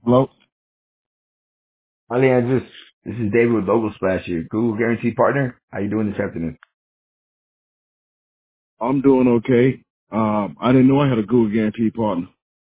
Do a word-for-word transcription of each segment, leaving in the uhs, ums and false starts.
Hello? Alejandro, this is David with Local Splash here, Google Guarantee Partner. How you doing this afternoon? I'm doing okay. Um, I didn't know I had a Google Guarantee partner.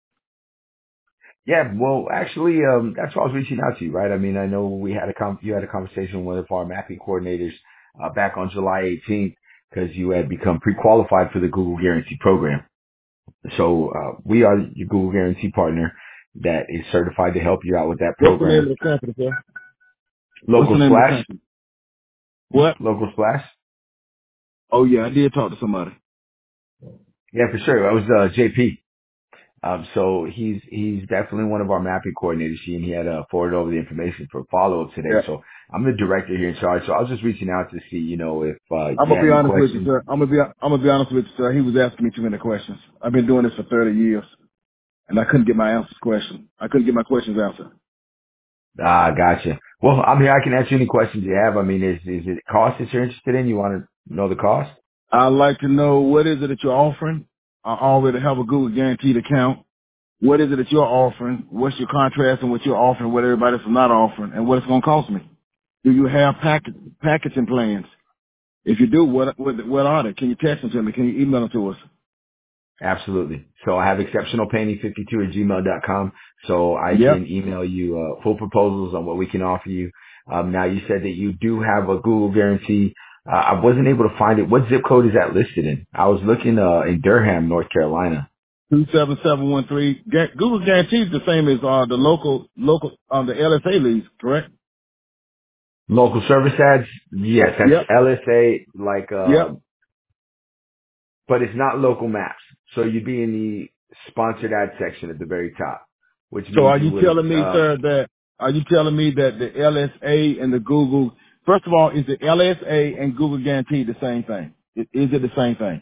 Yeah, well, actually, um, that's why I was reaching out to you, right? I mean, I know we had a com- you had a conversation with one of our mapping coordinators uh, back on July eighteenth because you had become pre-qualified for the Google Guarantee program. So uh, we are your Google Guarantee Partner that is certified to help you out with that What's the name program. of the company, sir? What's Local the name of the Splash, company? What? Local Splash. Oh, yeah, I did talk to somebody. Yeah, for sure. That was uh, J P. Um, so he's he's definitely one of our mapping coordinators, and he had uh, forwarded over the information for follow up today. Yeah. So I'm the director here in charge. So I was just reaching out to see, you know, if uh, I'm you gonna had be any honest with you, questions. sir. I'm gonna be I'm gonna be honest with you, sir. He was asking me too many questions. I've been doing this for thirty years, and I couldn't get my answers question. I couldn't get my questions answered. Ah, gotcha. Well, I'm here. I can answer any questions you have. I mean, is is it cost that you're interested in? You want to know the cost? I'd like to know what is it that you're offering. I already have a Google guaranteed account. What is it that you're offering? What's your contrast and what you're offering, what everybody else is not offering, and what it's gonna cost me? Do you have package packaging plans? If you do, what what what are they? Can you text them to me? Can you email them to us? Absolutely. So I have exceptional painting fifty-two at gmail dot com. So I Yep. can email you uh, full proposals on what we can offer you. Um, now you said that you do have a Google guarantee. Uh, I wasn't able to find it. What zip code is that listed in? I was looking uh, in Durham, North Carolina. Two seven seven one three. Google guarantees the same as uh the local local um the L S A leads, correct? Local service ads? Yes, that's Yep. L S A, like, uh, Yep. but it's not local maps. So you'd be in the sponsored ad section at the very top, which So means are you you would, telling me, uh, sir, that are you telling me that the L S A and the Google first of all, is the L S A and Google guarantee the same thing? I- Is it the same thing?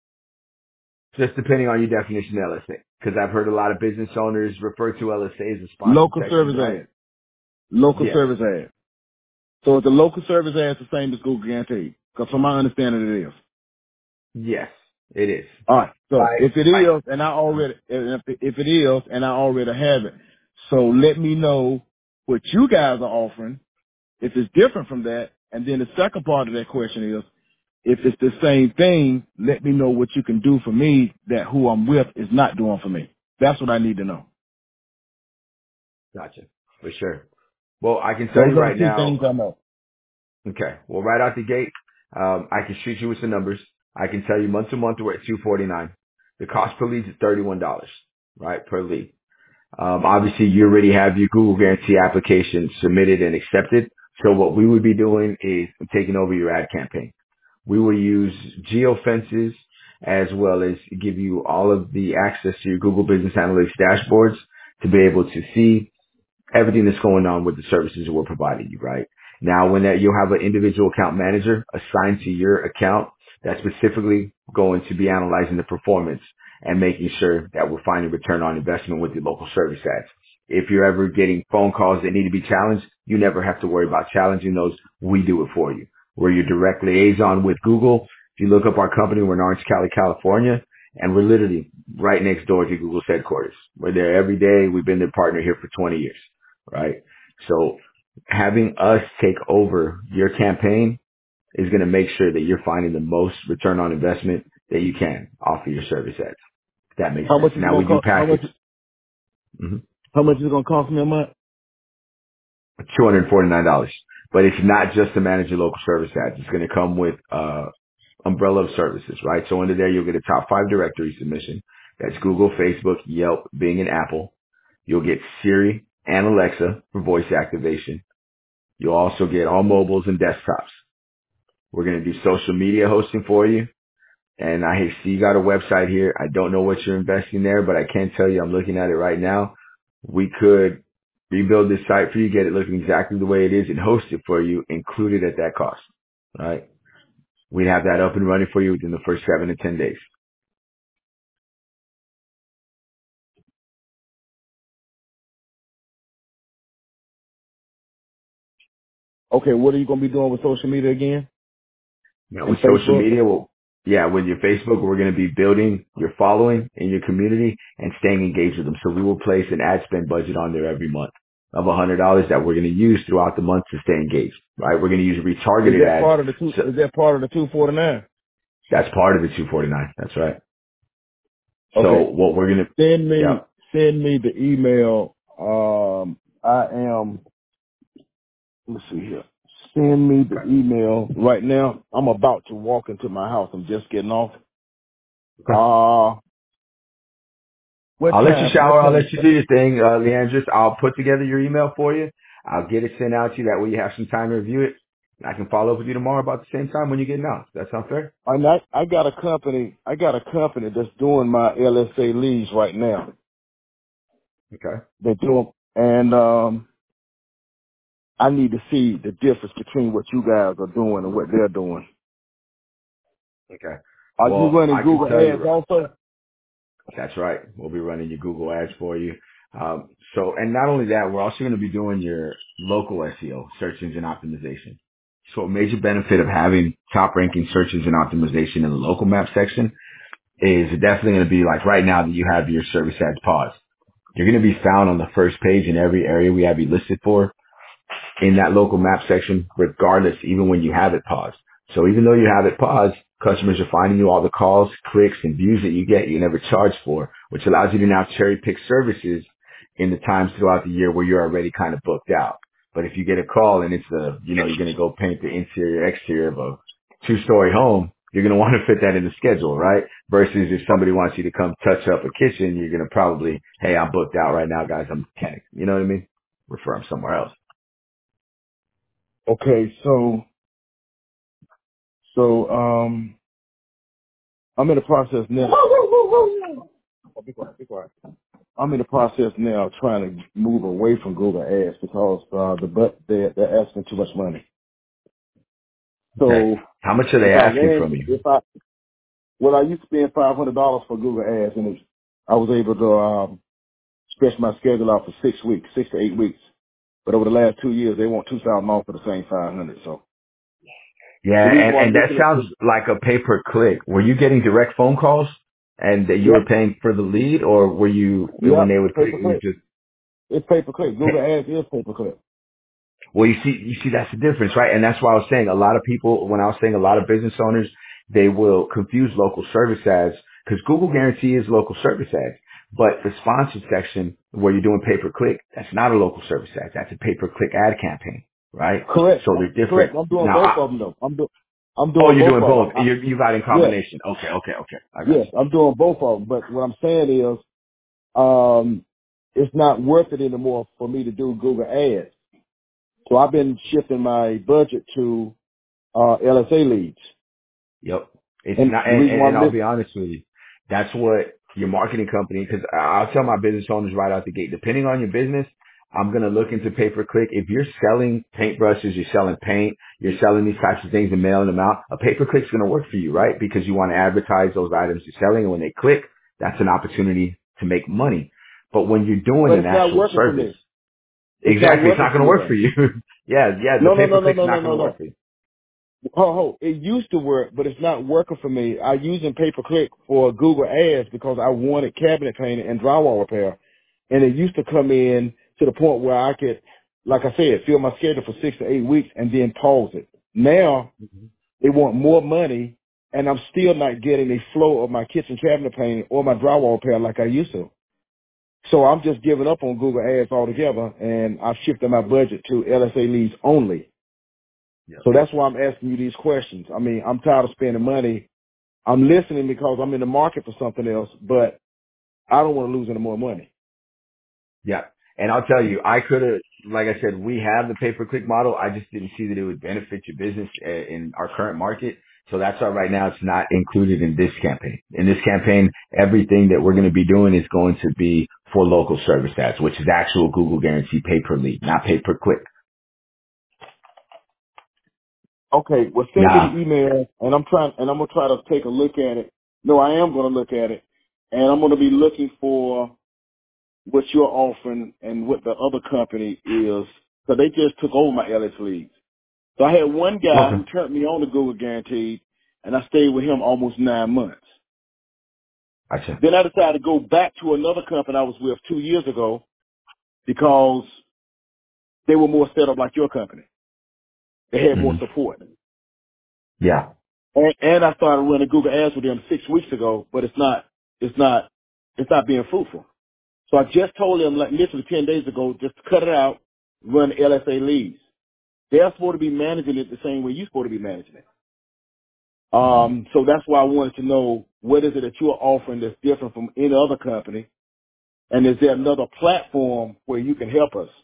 just depending on your definition of L S A. Because I've heard a lot of business owners refer to L S A as a sponsored Local section, service right? ad. Local Yes. service ad. So is the local service ad the same as Google guarantee? Because from my understanding it is. Yes, it is. All right. So Right. if it Right. is, and I already, if if it is, and I already have it, so let me know what you guys are offering. If it's different from that, and then the second part of that question is, if it's the same thing, let me know what you can do for me that who I'm with is not doing for me. That's what I need to know. Gotcha. For sure. Well, I can tell Those you are the right two now, things I know. okay, well, right out the gate, um, I can shoot you with some numbers. I can tell you month to month we're at two forty-nine. The cost per lead is thirty-one dollars, right, per lead. Um, obviously, you already have your Google Guarantee application submitted and accepted. So what we would be doing is taking over your ad campaign. We will use geofences as well as give you all of the access to your Google Business Analytics dashboards to be able to see everything that's going on with the services that we're providing you, right? Now, when that you'll have an individual account manager assigned to your account that's specifically going to be analyzing the performance and making sure that we're finding return on investment with the local service ads. If you're ever getting phone calls that need to be challenged, you never have to worry about challenging those. We do it for you. We're your direct liaison with Google. If you look up our company, we're in Orange County, California, and we're literally right next door to Google's headquarters. We're there every day. We've been their partner here for twenty years, right? So having us take over your campaign is going to make sure that you're finding the most return on investment that you can off of your service ads. If that makes How sense. much is it Now we gonna do cost? How much? package mm-hmm, How much is it gonna cost me a month? two hundred forty-nine dollars, but it's not just to manage your local service ads. It's going to come with uh umbrella of services, right? So under there, you'll get a top five directory submission. That's Google, Facebook, Yelp, Bing, and Apple. You'll get Siri and Alexa for voice activation. You'll also get all mobiles and desktops. We're going to do social media hosting for you. And I see you got a website here. I don't know what you're investing there, but I can tell you I'm looking at it right now. We could rebuild this site for you, get it looking exactly the way it is and host it for you, included at that cost. All right. We'd have that up and running for you within the first seven to ten days. Okay, what are you gonna be doing with social media again? Now And with social Facebook? media, well, Yeah, with your Facebook, we're going to be building your following in your community and staying engaged with them. So we will place an ad spend budget on there every month of a hundred dollars that we're going to use throughout the month to stay engaged, right? We're going to use Is retargeted that ads. part of the two? So Is that part of the two forty nine? that's part of the two forty-nine. That's right. So Okay. what we're going to, Send me yep. send me the email. Um, I am. Let's see here. Send me the Okay. email right now. I'm about to walk into my house. I'm just getting off. Okay. Uh, what I'll let you time? What shower. I'll time? let you do your thing, uh, Leandris. I'll put together your email for you. I'll get it sent out to you. That way you have some time to review it. And I can follow up with you tomorrow about the same time when you get out. Does that sound fair? And I, I got a company. I got a company that's doing my L S A leads right now. Okay. They do 'em, and um, I need to see the difference between what you guys are doing and what they're doing. Okay. Are you Well, running I can Google tell you, Ads also? that's right. We'll be running your Google ads for you. Um, so, and not only that, we're also going to be doing your local S E O, search engine optimization. So a major benefit of having top ranking search engine optimization in the local map section is definitely going to be like right now that you have your service ads paused. You're going to be found on the first page in every area we have you listed for in that local map section, regardless, even when you have it paused. So even though you have it paused, customers are finding you all the calls, clicks, and views that you get you never charged for, which allows you to now cherry pick services in the times throughout the year where you're already kind of booked out. But if you get a call and it's a, you know, you're going to go paint the interior, exterior of a two-story home, you're going to want to fit that in the schedule, right? Versus if somebody wants you to come touch up a kitchen, you're going to probably, hey, I'm booked out right now, guys. I'm a mechanic. You know what I mean? Refer them somewhere else. Okay, so so um, I'm in the process now. Oh, be quiet, be quiet. I'm in the process now trying to move away from Google Ads because uh, the but they're, they're asking too much money. Okay. So How much are they if I asking ran, from you? if I well, I used to spend five hundred dollars for Google Ads, and it, I was able to um, stretch my schedule out for six weeks, six to eight weeks. But over the last two years, they want two thousand dollars for the same five hundred. So Yeah, the reason and, why I'm and that looking at sounds this, like a pay per click. Were you getting direct phone calls and that you were yep, paying for the lead, or were you, when yep, they would pay click, per it was click. just, It's pay per click. Google Ads is pay per click. well, you see, you see, that's the difference, right? And that's why I was saying a lot of people, when I was saying a lot of business owners, they will confuse local service ads because Google Guarantee is local service ads. But the sponsored section where you're doing pay per click, that's not a local service ad. That's a pay per click ad campaign, right? Correct, So they're correct. different. I'm doing Now, both I, of them though. I'm do, I'm oh, doing you're both doing of both. them. I, You you got in yes, combination. Okay, okay, okay. I got yes, you. I'm doing both of them. But what I'm saying is, um, it's not worth it anymore for me to do Google Ads. So I've been shifting my budget to uh, L S A leads. Yep. It's And not, the and, reason and, why and I'm I'll listening, be honest with you. That's what your marketing company, because I'll tell my business owners right out the gate, depending on your business, I'm going to look into pay per click. If you're selling paintbrushes, you're selling paint, you're selling these types of things and mailing them out, a pay per click's going to work for you, right? Because you want to advertise those items you're selling. And when they click, that's an opportunity to make money. But when you're doing but an it's not actual working for service, me. It's not exactly, it's working not for going to me work for though. you. yeah, yeah, the No, no, pay per no, no, click's no, no, not no, going to no. work for you. Ho, ho, it used to work, but it's not working for me. I using pay per click for Google Ads because I wanted cabinet painting and drywall repair, and it used to come in to the point where I could, like I said, fill my schedule for six to eight weeks and then pause it. Now they want more money, and I'm still not getting a flow of my kitchen cabinet painting or my drywall repair like I used to. So I'm just giving up on Google Ads altogether, and I've shifted my budget to L S A leads only. Yeah. So that's why I'm asking you these questions. I mean, I'm tired of spending money. I'm listening because I'm in the market for something else, but I don't want to lose any more money. Yeah. And I'll tell you, I could have, like I said, we have the pay-per-click model. I just didn't see that it would benefit your business uh, in our current market. So that's why right now it's not included in this campaign. In this campaign, everything that we're going to be doing is going to be for local service ads, which is actual Google Guarantee pay-per-lead, not pay-per-click. Okay, well send me the Now, email, and I'm trying, and I'm gonna try to take a look at it. No, I am gonna look at it, and I'm gonna be looking for what you're offering and what the other company is. So they just took over my L S leads. So I had one guy okay. who turned me on to Google Guaranteed, and I stayed with him almost nine months. Gotcha. Then I decided to go back to another company I was with two years ago because they were more set up like your company. They had more hmm support. Yeah. And, and I started running Google Ads with them six weeks ago, but it's not, it's not, it's not being fruitful. So I just told them, like literally ten days ago, just to cut it out, run L S A leads. They're supposed to be managing it the same way you're supposed to be managing it. hmm Um, so that's why I wanted to know what is it that you're offering that's different from any other company, and is there another platform where you can help us?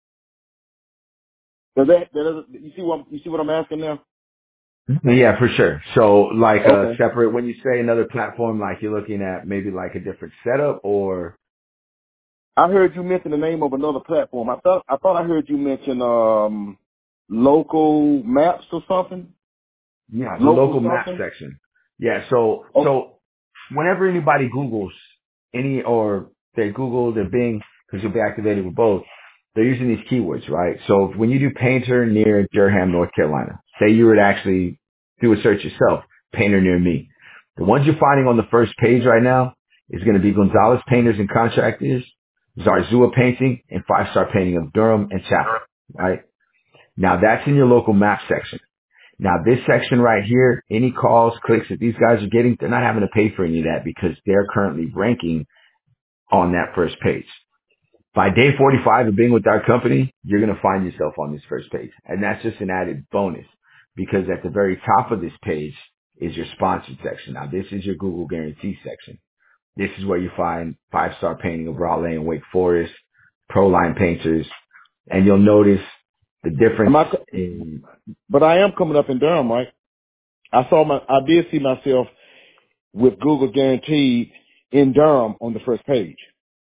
Does that, that is, you see what you see what I'm asking now? Yeah, for sure. So like a Okay. separate, when you say another platform, like you're looking at maybe like a different setup or? I heard you mention the name of another platform. I thought I thought I heard you mention um local maps or something. Yeah, the Local local map something. section. Yeah, so Oh, so whenever anybody Googles any or they Google their Bing because you'll be activated with both, they're using these keywords, right? So when you do painter near Durham, North Carolina, say you were to actually do a search yourself, painter near me. The ones you're finding on the first page right now is going to be Gonzalez Painters and Contractors, Zarzua Painting, and Five Star Painting of Durham and Chapel, right? Now that's in your local map section. Now this section right here, any calls, clicks that these guys are getting, they're not having to pay for any of that because they're currently ranking on that first page. By day forty-five of being with our company, you're going to find yourself on this first page. And that's just an added bonus because at the very top of this page is your sponsored section. Now this is your Google guarantee section. This is where you find five star painting of Raleigh and Wake Forest, Pro Line Painters, and you'll notice the am difference I? co- in, But I am coming up in Durham, right? I saw my. I did see myself with Google Guaranteed in Durham on the first page.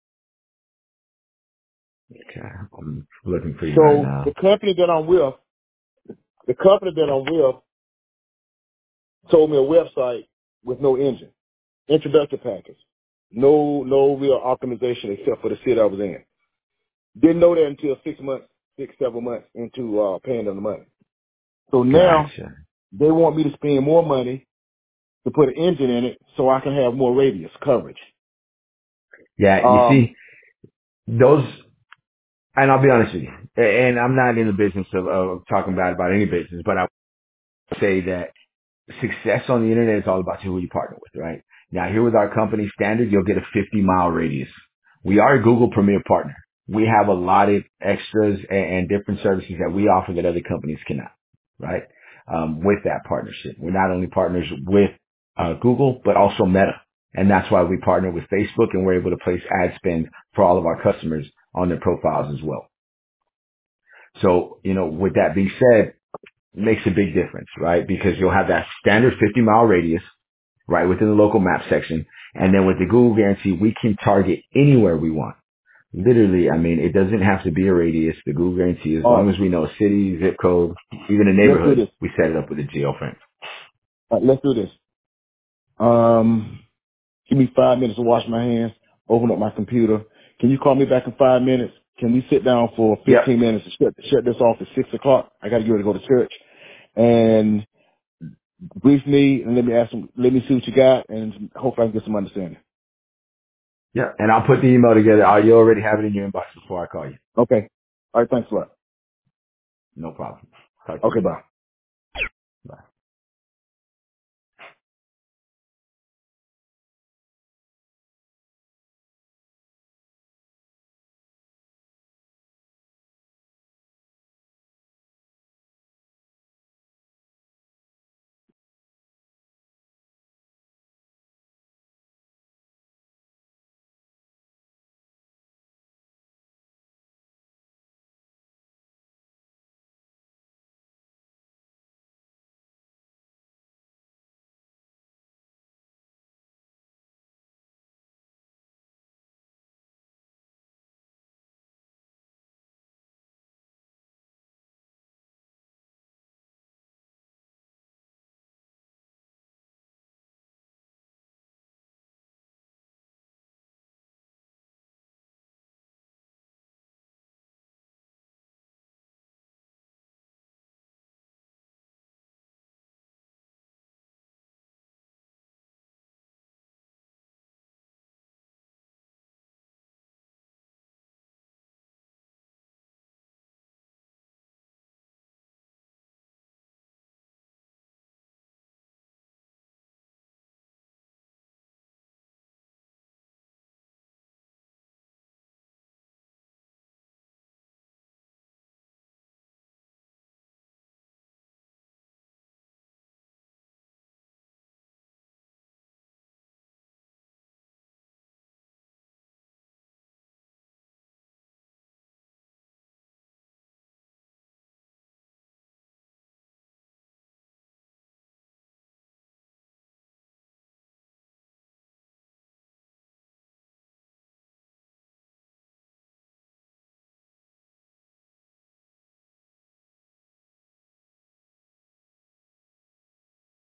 okay, I'm looking for you right So now. the company that I'm with, the company that I'm with, told me a website with no engine, introductory package, no no real optimization except for the city I was in. Didn't know that until six months, six seven months into uh, paying them the money. So now Gotcha. they want me to spend more money to put an engine in it so I can have more radius coverage. Yeah, you Um, see, those, and I'll be honest with you, a- and I'm not in the business of, of talking bad about any business, but I would say that success on the internet is all about who you partner with, right? Now here with our company standard, you'll get a fifty mile radius. We are a Google Premier partner. We have a lot of extras and, and different services that we offer that other companies cannot, right? Um, with that partnership, we're not only partners with uh, Google, but also Meta. And that's why we partner with Facebook and we're able to place ad spend for all of our customers on their profiles as well. So, you know, with that being said, makes a big difference, right? Because you'll have that standard fifty mile radius, right, within the local map section. And then with the Google guarantee, we can target anywhere we want. Literally, I mean, it doesn't have to be a radius. The Google guarantee, as all long right, as we know a city, zip code, even a let's do neighborhood, this. we set it up with a geofence. All right, let's do this. Um, give me five minutes to wash my hands, open up my computer. Can you call me back in five minutes? Can we sit down for Yep. fifteen minutes and shut, shut this off at six o'clock? I got to get ready to go to church. And brief me and let me ask some, let me see what you got and hopefully I can get some understanding. Yep. And I'll put the email together. Oh, you already have it in your inbox before I call you. Okay. All right. Thanks a lot. No problem. Talk to you Okay. later. Bye.